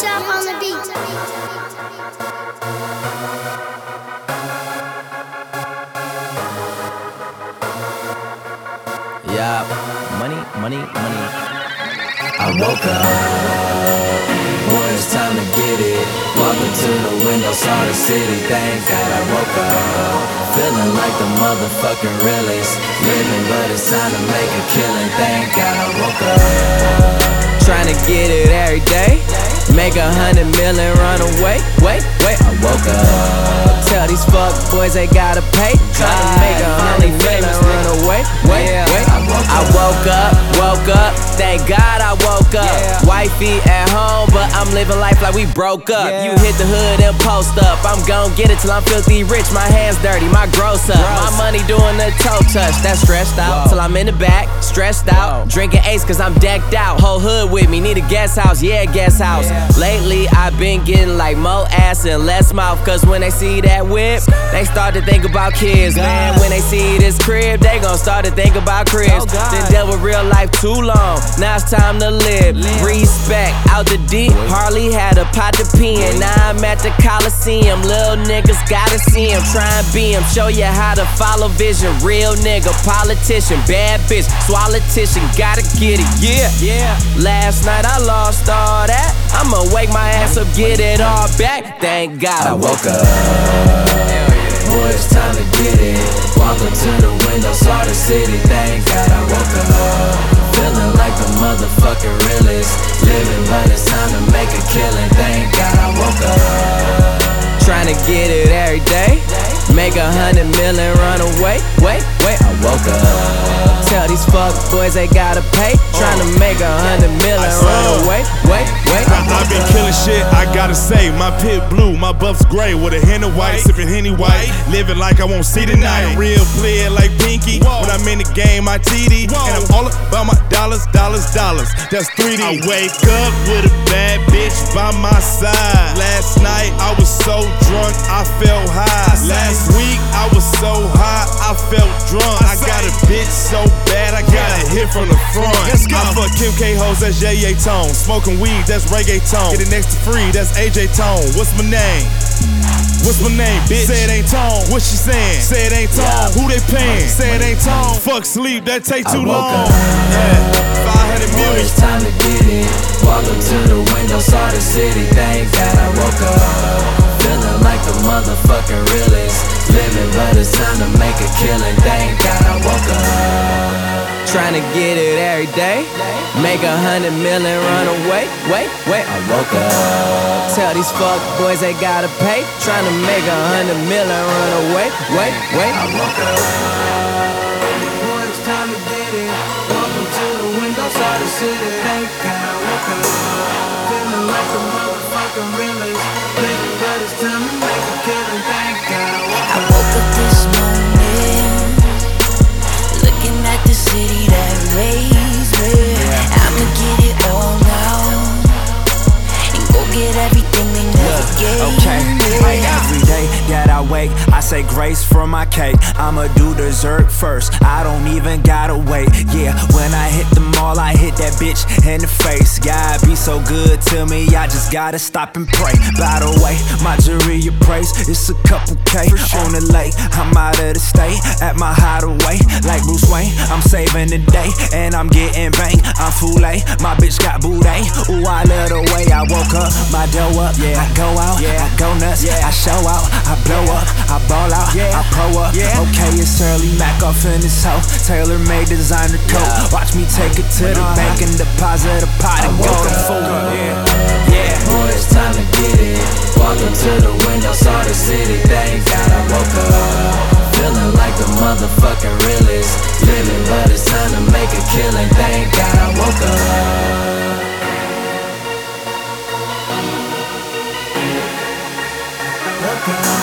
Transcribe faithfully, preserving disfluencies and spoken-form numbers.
Trap on the beat. Yeah, money, money, money. I woke up, boy, it's time to get it. Walking to the window, saw the city. Thank God I woke up, feeling like the motherfucking realest. Living, but it's time to make a killing. Thank God I woke up, trying to get it every day. Make a hundred million, run away. Wait, wait, I woke up. Tell these fuck boys they gotta pay. Trying to make a hundred million, run away. Wait, wait, I woke up, woke up. Thank God I woke up. Wifey at home, but I'm living life like we broke up. You hit the hood and post up. I'm gon' get it till I'm filthy rich. My hands dirty, my gross up. My money doing the toe touch. That's stressed out till I'm in the back, stressed out. Drinking Ace cause I'm decked out. Whole hood with me, need a guest house, yeah, guest house. Lately I've been getting like more ass and less mouth. Cause when they see that whip, they start to think about kids, man. When they see this crib, they gon' start to think about cribs. Then dealt with real life too long, now it's time to live. Respect, out the deep, hardly had a pot to pee in. Now I'm at the Coliseum, little niggas gotta see him. Try and be him, show you how to follow vision. Real nigga, politician, bad bitch, swallowtician, gotta get it, yeah, yeah. Last night I lost all that, I'ma wake my ass up, get it all back. Thank God I woke up, boy, it's time to get it. Walk up to the window, saw the city. Thank God I woke up, feeling like the motherfucking realest. Living, but it's time to make a killing. Thank God I woke up, trying to get it every day. Make a hundred million, run away. Wait, wait, I woke up. Tell these fuck boys they gotta pay. Trying to make a hundred million, run away. Wait, wait. I, I been killing shit, I gotta say. My pit blue, my buff's gray with a hint of white. Sipping Henny white, living like I won't see the night. Real player like Pinky. When I'm in the game, I T D. And I'm all about my dollars, dollars, dollars. That's three D. I wake up with a bad bitch by my side. Last night I was so drunk, I felt high. Last week I was so high, I felt drunk. I got a bitch so bad, I gotta hit from the front. I fuck Kim K hoes, that's J A Tone. Smoking weed, that's reggaeton. Get it next to free, that's A J Tone. What's my name? What's my name, bitch? Say it ain't Tone. What she saying? Say it ain't Tone. Yeah. Who they paying? Say it ain't Tone. Fuck sleep, that take too long. Yeah. five hundred million. It's time to get it. Walk up to the window, saw the city. Thank God I woke up, feeling like the motherfucking realest. Living, but it's time to make a killing. Thank God I woke up, trying to get it every day. Make a hundred million, run away. Wait, wait, I woke up. Tell these fuck boys they gotta pay. Trying to make a hundred million, run away. Wait, wait, I woke up. Boy, it's time to get it. Welcome to the window, saw the city. Thank God I woke up, feeling like the motherfucking realest. Living, but it's time to make a killing. Thank God I woke up. I woke up this morning, looking at the city that raised me. I'ma get it all now and go get everything they never gave okay. me. Like every day that I wake, I say grace for my cake. I'ma do dessert first, I don't even gotta wait. Yeah, when I hit the mall, I hit that bitch in the face. God be so good to me, I just gotta stop and pray. By the way, my jury appraise, it's a couple K on the lake. I'm out of the state, at my hideaway. Like Bruce Wayne, I'm saving the day, and I'm getting bang. I'm Foulet, my bitch got booty. Ooh, I love the way I woke up, my dough up. Yeah. I go out, yeah. I go nuts, yeah. I show out, I blow up, I ball out, yeah. I pro up. Yeah. Okay, it's early, Mac off in this hoe. Tailor-made designer coat. Yeah. Watch me take it to the uh-huh. bank and deposit a pot and go to food. Yeah. Yeah. Boy, it's time to get it. Walk up to the window, saw the city. Thank God I woke up, feeling like the motherfucking realest. Living, but it's time to make a killing. Thank God I woke up. Woke up.